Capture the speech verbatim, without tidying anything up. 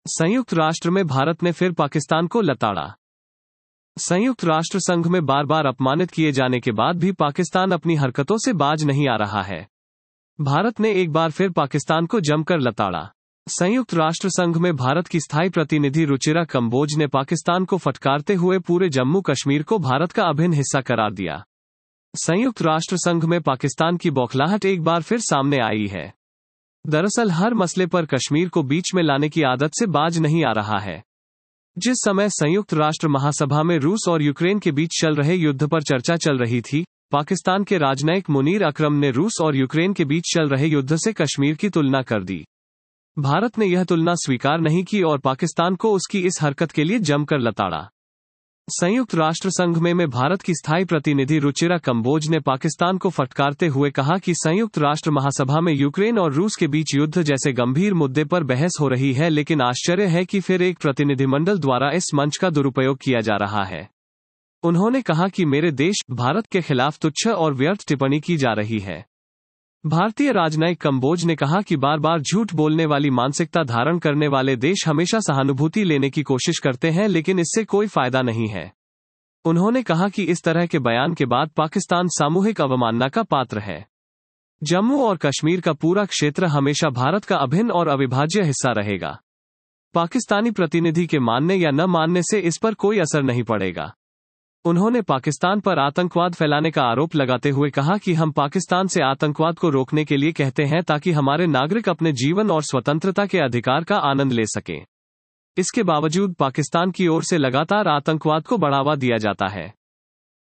संयुक्त राष्ट्र में भारत ने फिर पाकिस्तान को लताड़ा। संयुक्त राष्ट्र संघ में बार बार अपमानित किए जाने के बाद भी पाकिस्तान अपनी हरकतों से बाज नहीं आ रहा है। भारत ने एक बार फिर पाकिस्तान को जमकर लताड़ा। संयुक्त राष्ट्र संघ में भारत की स्थायी प्रतिनिधि रुचिरा कंबोज ने पाकिस्तान को फटकारते हुए पूरे जम्मू कश्मीर को भारत का अभिन्न हिस्सा करार दिया। संयुक्त राष्ट्र संघ में पाकिस्तान की बौखलाहट एक बार फिर सामने आई है। दरअसल हर मसले पर कश्मीर को बीच में लाने की आदत से बाज नहीं आ रहा है। जिस समय संयुक्त राष्ट्र महासभा में रूस और यूक्रेन के बीच चल रहे युद्ध पर चर्चा चल रही थी, पाकिस्तान के राजनयिक मुनीर अकरम ने रूस और यूक्रेन के बीच चल रहे युद्ध से कश्मीर की तुलना कर दी। भारत ने यह तुलना स्वीकार नहीं की और पाकिस्तान को उसकी इस हरकत के लिए जमकर लताड़ा। संयुक्त राष्ट्र संघ में में भारत की स्थायी प्रतिनिधि रुचिरा कंबोज ने पाकिस्तान को फटकारते हुए कहा कि संयुक्त राष्ट्र महासभा में यूक्रेन और रूस के बीच युद्ध जैसे गंभीर मुद्दे पर बहस हो रही है, लेकिन आश्चर्य है कि फिर एक प्रतिनिधिमंडल द्वारा इस मंच का दुरुपयोग किया जा रहा है। उन्होंने कहा कि मेरे देश भारत के खिलाफ तुच्छ और व्यर्थ टिप्पणी की जा रही है। भारतीय राजनयिक कंबोज ने कहा कि बार बार झूठ बोलने वाली मानसिकता धारण करने वाले देश हमेशा सहानुभूति लेने की कोशिश करते हैं, लेकिन इससे कोई फायदा नहीं है। उन्होंने कहा कि इस तरह के बयान के बाद पाकिस्तान सामूहिक अवमानना का पात्र है। जम्मू और कश्मीर का पूरा क्षेत्र हमेशा भारत का अभिन्न और अविभाज्य हिस्सा रहेगा। पाकिस्तानी प्रतिनिधि के मानने या न मानने से इस पर कोई असर नहीं पड़ेगा। उन्होंने पाकिस्तान पर आतंकवाद फैलाने का आरोप लगाते हुए कहा कि हम पाकिस्तान से आतंकवाद को रोकने के लिए कहते हैं ताकि हमारे नागरिक अपने जीवन और स्वतंत्रता के अधिकार का आनंद ले सकें। इसके बावजूद पाकिस्तान की ओर से लगातार आतंकवाद को बढ़ावा दिया जाता है।